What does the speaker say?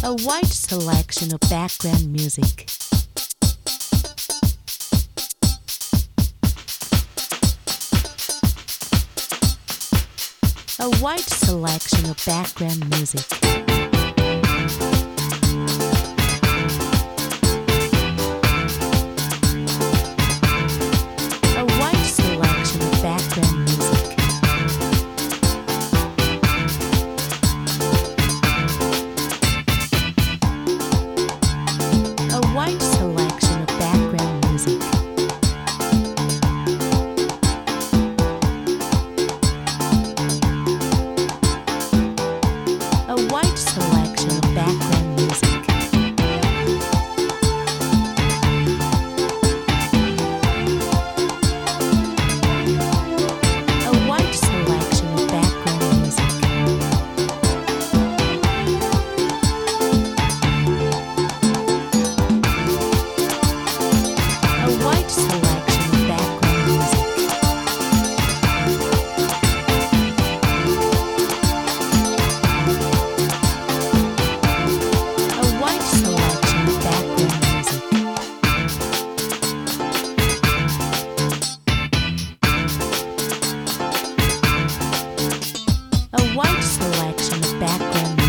A wide selection of background music. A wide selection of background music. A wide selection of background music. A wide selection of background music. A wide selection of background music. A wide selection of background music. A wide selection of background music. A wide selection of background music. A wide selection of background